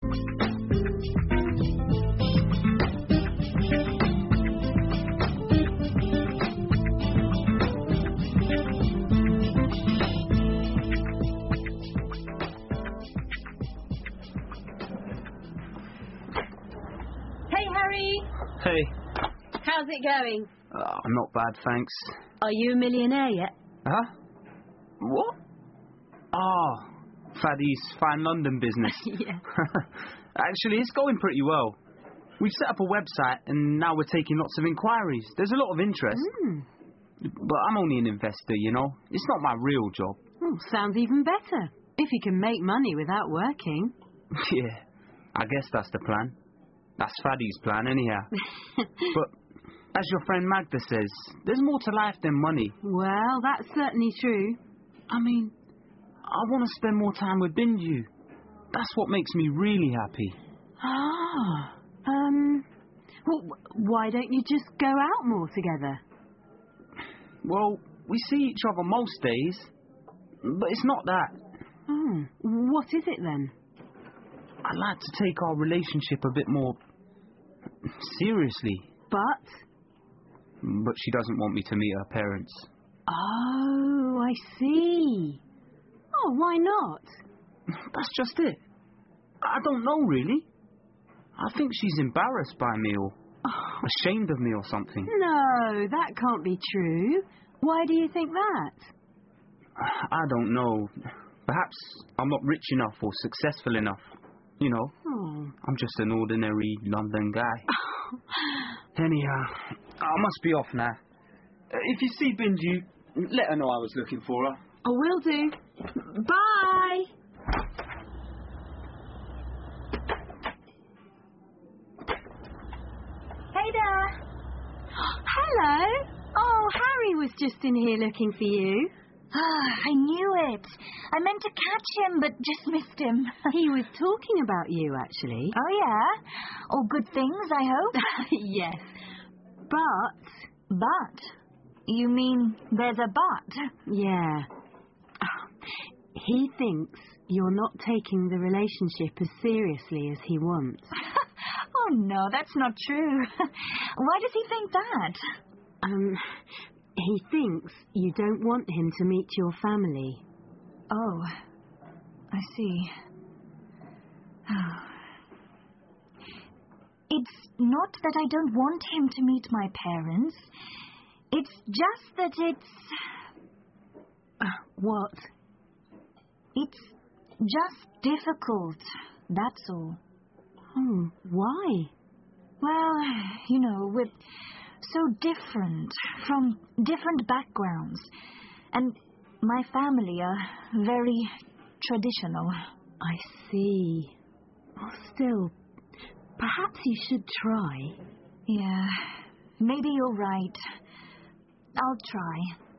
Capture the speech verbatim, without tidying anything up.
Hey. How's it going? Oh, not bad, thanks. Are you a millionaire yet? Huh? What? Oh, Faddy's fine London business. Yeah. Actually, it's going pretty well. We've set up a website and now we're taking lots of inquiries. There's a lot of interest. Mm. But I'm only an investor, you know. It's not my real job. Oh, sounds even better. If you can make money without working. Yeah, I guess that's the plan. That's Faddy's plan, anyhow. But, as your friend Magda says, there's more to life than money. Well, that's certainly true. I mean, I want to spend more time with Binju. That's what makes me really happy. Ah, um, well, why don't you just go out more together? Well, we see each other most days, but it's not that. Oh, what is it then? I'd like to take our relationship a bit more seriously. But? But she doesn't want me to meet her parents. Oh, I see. Oh, why not? That's just it. I don't know, really. I think she's embarrassed by me or oh. ashamed of me or something. No, that can't be true. Why do you think that? I don't know. Perhaps I'm not rich enough or successful enough. You know, oh. I'm just an ordinary London guy. Anyhow, I must be off now. If you see Binju, let her know I was looking for her. I will do. Bye! Hey there! Hello! Oh, Harry was just in here looking for you. Ah, I knew it. I meant to catch him, but just missed him. He was talking about you, actually. Oh, yeah? All good things, I hope? Yes. But... But? You mean there's a but? Yeah. He thinks you're not taking the relationship as seriously as he wants. Oh, no, that's not true. Why does he think that? Um... He thinks you don't want him to meet your family. Oh, I see. It's not that I don't want him to meet my parents. It's just that it's... Uh, what? It's just difficult, that's all. Oh, why? Well, you know, we're so different, from different backgrounds. And my family are very traditional. I see. Well, still, perhaps you should try. Yeah, maybe you're right. I'll try.